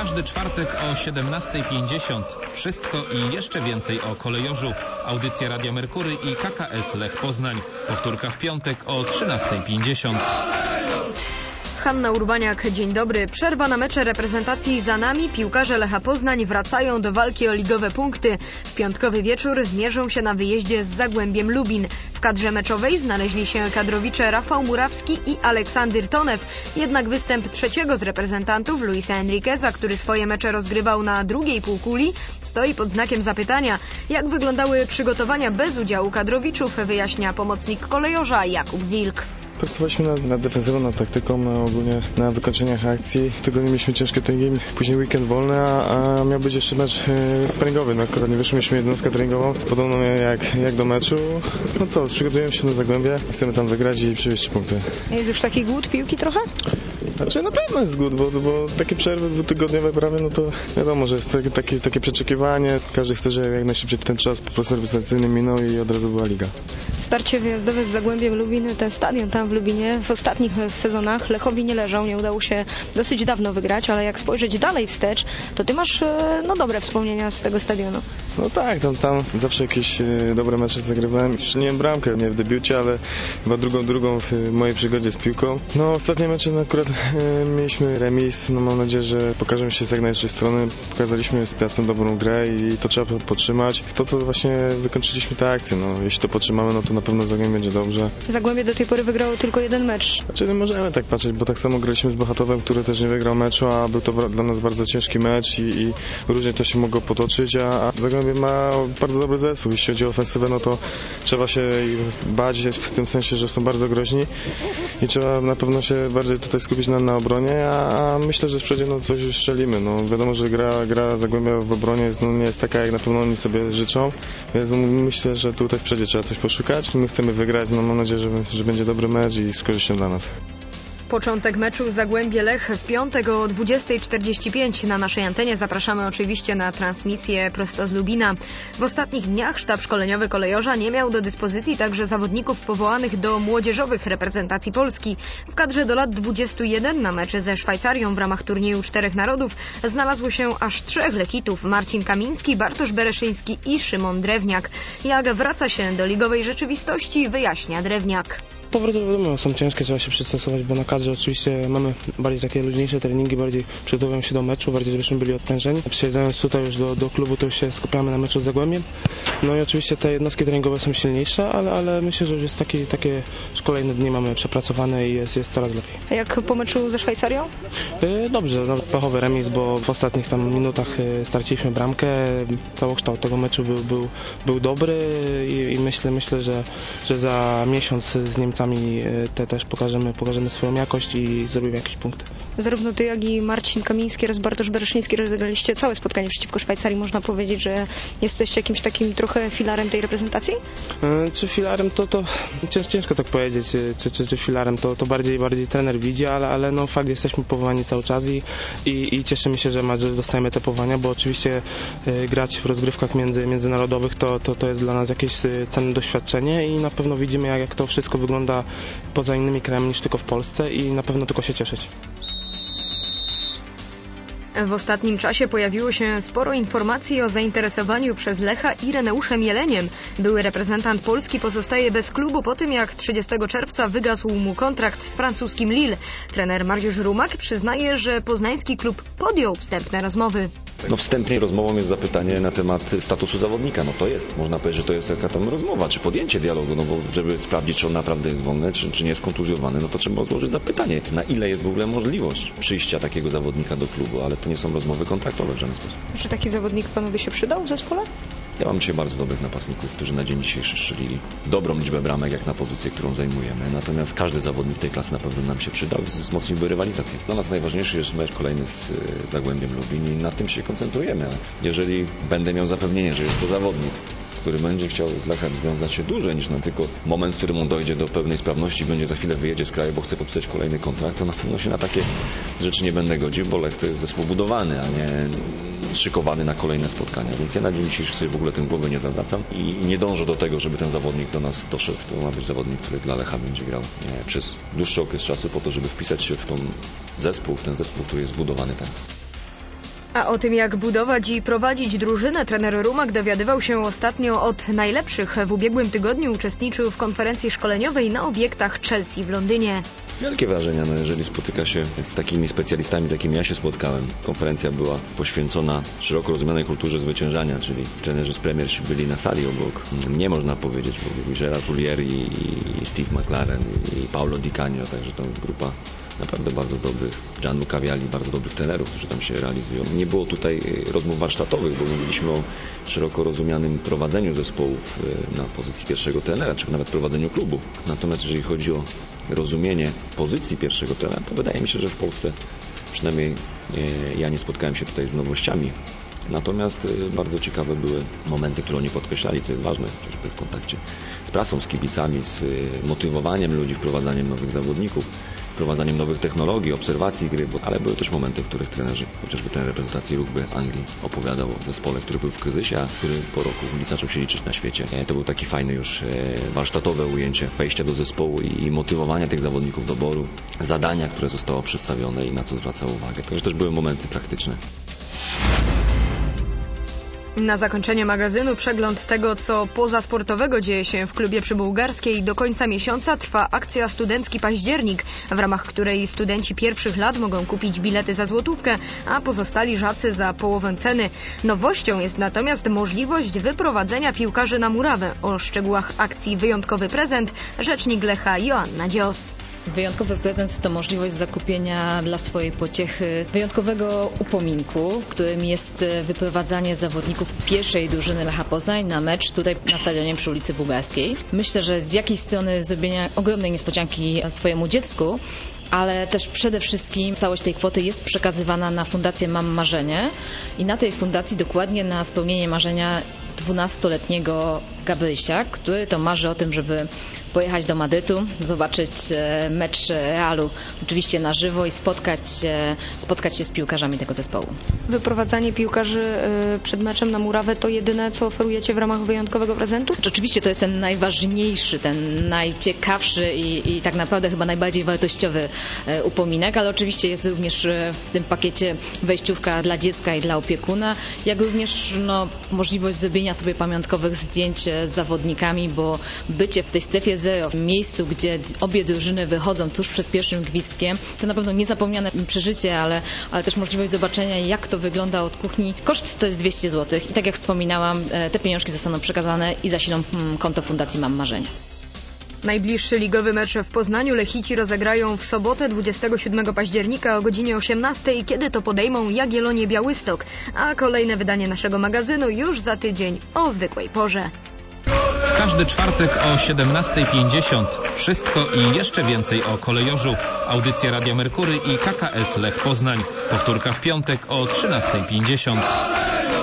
każdy czwartek o 17:50. Wszystko i jeszcze więcej o kolejorzu. Audycja Radia Merkury i KKS Lech Poznań. Powtórka w piątek o 13:50. Hanna Urbaniak, dzień dobry. Przerwa na mecze reprezentacji za nami. Piłkarze Lecha Poznań wracają do walki o ligowe punkty. W piątkowy wieczór zmierzą się na wyjeździe z Zagłębiem Lubin. W kadrze meczowej znaleźli się kadrowicze Rafał Murawski i Aleksander Tonew. Jednak występ trzeciego z reprezentantów, Luisa Enriqueza, który swoje mecze rozgrywał na drugiej półkuli, stoi pod znakiem zapytania. Jak wyglądały przygotowania bez udziału kadrowiczów, wyjaśnia pomocnik kolejorza Jakub Wilk. Pracowaliśmy nad defensywą, nad taktyką, ogólnie na wykończeniach akcji. Tygodnie mieliśmy ciężkie treningi, później weekend wolny, a miał być jeszcze mecz sparingowy. No akurat nie wyszło, mieliśmy jednostkę treningową, podobną jak do meczu. No co, przygotujemy się na Zagłębie, chcemy tam wygrać i przywieźć punkty. Jest już taki głód piłki trochę? Znaczy na pewno jest głód, bo takie przerwy dwutygodniowe prawie, no to wiadomo, że jest takie przeczekiwanie. Każdy chce, żeby jak najszybciej ten czas po prostu reprezentacyjny minął i od razu była liga. Starcie wyjazdowe z Zagłębiem Lubin, ten stadion tam w Lubinie w ostatnich sezonach Lechowi nie leżał, nie udało się dosyć dawno wygrać, ale jak spojrzeć dalej wstecz, to ty masz dobre wspomnienia z tego stadionu. No tak, tam zawsze jakieś dobre mecze zagrywałem. Strzeliłem bramkę, nie w debiucie, ale chyba drugą w mojej przygodzie z piłką. No ostatnie mecze akurat mieliśmy remis, no mam nadzieję, że pokażemy się z jak najlepszej strony. Pokazaliśmy z Piastem dobrą grę i to trzeba podtrzymać. To co właśnie wykończyliśmy te akcje, no jeśli to podtrzymamy, no to na pewno Zagłębie będzie dobrze. Zagłębie do tej pory wygrało tylko jeden mecz. Znaczy nie możemy tak patrzeć, bo tak samo graliśmy z Bełchatowem, który też nie wygrał meczu, a był to dla nas bardzo ciężki mecz i różnie to się mogło potoczyć, a Zagłębie ma bardzo dobry zespół. Jeśli chodzi o ofensywę, no to trzeba się bać w tym sensie, że są bardzo groźni i trzeba na pewno się bardziej tutaj skupić na obronie, a myślę, że w przodzie coś już strzelimy. No wiadomo, że gra Zagłębia w obronie nie jest taka, jak na pewno oni sobie życzą, więc myślę, że tutaj w przodzie trzeba coś poszukać. My chcemy wygrać, no mam nadzieję, że będzie dobry mecz i z korzyścią dla nas. Początek meczu Zagłębie Lech w piątek o 20:45. Na naszej antenie zapraszamy oczywiście na transmisję prosto z Lubina. W ostatnich dniach sztab szkoleniowy kolejorza nie miał do dyspozycji także zawodników powołanych do młodzieżowych reprezentacji Polski. W kadrze do lat 21 na mecze ze Szwajcarią w ramach turnieju Czterech Narodów znalazło się aż 3 lechitów: Marcin Kamiński, Bartosz Bereszyński i Szymon Drewniak. Jak wraca się do ligowej rzeczywistości, wyjaśnia Drewniak. Powroty wiadomo są ciężkie, trzeba się przystosować, bo na kadrze oczywiście mamy bardziej takie luźniejsze treningi, bardziej przygotowujemy się do meczu, bardziej żebyśmy byli odprężeni. Przyjeżdżając tutaj już do klubu, to już się skupiamy na meczu z Zagłębiem. No i oczywiście te jednostki treningowe są silniejsze, ale myślę, że już jest takie kolejne dni mamy przepracowane i jest coraz lepiej. A jak po meczu ze Szwajcarią? Dobrze, pechowy remis, bo w ostatnich tam minutach straciliśmy bramkę. Całokształt tego meczu był dobry i myślę, że za miesiąc z Niemcami też pokażemy swoją jakość i zrobimy jakieś punkty. Zarówno ty, jak i Marcin Kamiński oraz Bartosz Bereszyński rozegraliście całe spotkanie przeciwko Szwajcarii. Można powiedzieć, że jesteście jakimś takim trochę filarem tej reprezentacji? Czy filarem to ciężko tak powiedzieć, czy filarem to bardziej trener widzi, ale no fakt, jesteśmy powołani cały czas i cieszymy się, że dostajemy te powołania, bo oczywiście grać w rozgrywkach międzynarodowych to jest dla nas jakieś cenne doświadczenie i na pewno widzimy, jak to wszystko wygląda poza innymi krajami niż tylko w Polsce i na pewno tylko się cieszyć. W ostatnim czasie pojawiło się sporo informacji o zainteresowaniu przez Lecha Ireneuszem Jeleniem. Były reprezentant Polski pozostaje bez klubu po tym, jak 30 czerwca wygasł mu kontrakt z francuskim Lille. Trener Mariusz Rumak przyznaje, że poznański klub podjął wstępne rozmowy. Wstępnie rozmową jest zapytanie na temat statusu zawodnika. To jest. Można powiedzieć, że to jest jaka tam rozmowa, czy podjęcie dialogu, bo żeby sprawdzić, czy on naprawdę jest wolny, czy nie jest kontuzjowany, to trzeba złożyć zapytanie, na ile jest w ogóle możliwość przyjścia takiego zawodnika do klubu, ale to nie są rozmowy kontraktowe w żaden sposób. Czy taki zawodnik panu by się przydał w zespole? Ja mam dzisiaj bardzo dobrych napastników, którzy na dzień dzisiejszy strzelili dobrą liczbę bramek jak na pozycję, którą zajmujemy. Natomiast każdy zawodnik tej klasy na pewno nam się przydał i wzmocniłby rywalizację. Dla nas najważniejszy jest mecz kolejny z Zagłębiem Lubin i nad tym się koncentrujemy. Jeżeli będę miał zapewnienie, że jest to zawodnik, który będzie chciał z Lechem związać się dłużej niż na tylko moment, w którym on dojdzie do pełnej sprawności, będzie za chwilę wyjedzie z kraju, bo chce podpisać kolejny kontrakt, to na pewno się na takie rzeczy nie będę godził, bo Lech to jest zespół budowany, a nie szykowany na kolejne spotkania. Więc ja na dzień dzisiejszy sobie w ogóle tym głowy nie zawracam i nie dążę do tego, żeby ten zawodnik do nas doszedł. To ma być zawodnik, który dla Lecha będzie grał przez dłuższy okres czasu po to, żeby wpisać się w ten zespół, który jest zbudowany tak. A o tym, jak budować i prowadzić drużynę, trener Rumak dowiadywał się ostatnio od najlepszych. W ubiegłym tygodniu uczestniczył w konferencji szkoleniowej na obiektach Chelsea w Londynie. Wielkie wrażenia, jeżeli spotyka się z takimi specjalistami, z jakimi ja się spotkałem. Konferencja była poświęcona szeroko rozumianej kulturze zwyciężania, czyli trenerzy z Premiership byli na sali obok. Nie można powiedzieć, bo Gerard Houllier i Steve McLaren i Paolo Di Canio, także to grupa naprawdę bardzo dobrych, Gianluca Vialli, bardzo dobrych trenerów, którzy tam się realizują. Nie było tutaj rozmów warsztatowych, bo mówiliśmy o szeroko rozumianym prowadzeniu zespołów na pozycji pierwszego trenera, czy nawet prowadzeniu klubu. Natomiast jeżeli chodzi o rozumienie pozycji pierwszego trenera, to wydaje mi się, że w Polsce przynajmniej ja nie spotkałem się tutaj z nowościami. Natomiast bardzo ciekawe były momenty, które oni podkreślali, co jest ważne, chociażby w kontakcie z prasą, z kibicami, z motywowaniem ludzi, wprowadzaniem nowych zawodników, wprowadzaniem nowych technologii, obserwacji gry, ale były też momenty, w których trenerzy, chociażby trener reprezentacji rugby Anglii opowiadał o zespole, który był w kryzysie, a który po roku zaczął się liczyć na świecie. To był taki fajny już warsztatowe ujęcie wejścia do zespołu i motywowania tych zawodników doboru, zadania, które zostało przedstawione i na co zwracał uwagę. Także też były momenty praktyczne. Na zakończenie magazynu przegląd tego, co pozasportowego dzieje się w klubie przybułgarskiej. Do końca miesiąca trwa akcja Studencki Październik, w ramach której studenci pierwszych lat mogą kupić bilety za złotówkę, a pozostali żacy za połowę ceny. Nowością jest natomiast możliwość wyprowadzenia piłkarzy na murawę. O szczegółach akcji Wyjątkowy Prezent rzecznik Lecha Joanna Dzios. Wyjątkowy prezent to możliwość zakupienia dla swojej pociechy wyjątkowego upominku, którym jest wyprowadzanie zawodników pierwszej drużyny Lecha Poznań na mecz tutaj na stadionie przy ulicy Bułgarskiej. Myślę, że z jakiej strony zrobienia ogromnej niespodzianki swojemu dziecku, ale też przede wszystkim całość tej kwoty jest przekazywana na Fundację Mam Marzenie i na tej fundacji dokładnie na spełnienie marzenia 12-letniego Gabrysia, który to marzy o tym, żeby pojechać do Madrytu, zobaczyć mecz Realu oczywiście na żywo i spotkać się z piłkarzami tego zespołu. Wyprowadzanie piłkarzy przed meczem na murawę to jedyne, co oferujecie w ramach wyjątkowego prezentu? Oczywiście to jest ten najważniejszy, ten najciekawszy i tak naprawdę chyba najbardziej wartościowy upominek, ale oczywiście jest również w tym pakiecie wejściówka dla dziecka i dla opiekuna, jak również możliwość zrobienia sobie pamiątkowych zdjęć z zawodnikami, bo bycie w tej strefie zero, w miejscu, gdzie obie drużyny wychodzą tuż przed pierwszym gwizdkiem, to na pewno niezapomniane przeżycie, ale też możliwość zobaczenia, jak to wygląda od kuchni. Koszt to jest 200 zł i tak jak wspominałam, te pieniążki zostaną przekazane i zasilą konto Fundacji Mam Marzenia. Najbliższy ligowy mecz w Poznaniu Lechici rozegrają w sobotę 27 października o godzinie 18, kiedy to podejmą Jagiellonię Białystok, a kolejne wydanie naszego magazynu już za tydzień o zwykłej porze. W każdy czwartek o 17:50 wszystko i jeszcze więcej o kolejorzu. Audycja Radia Merkury i KKS Lech Poznań. Powtórka w piątek o 13:50.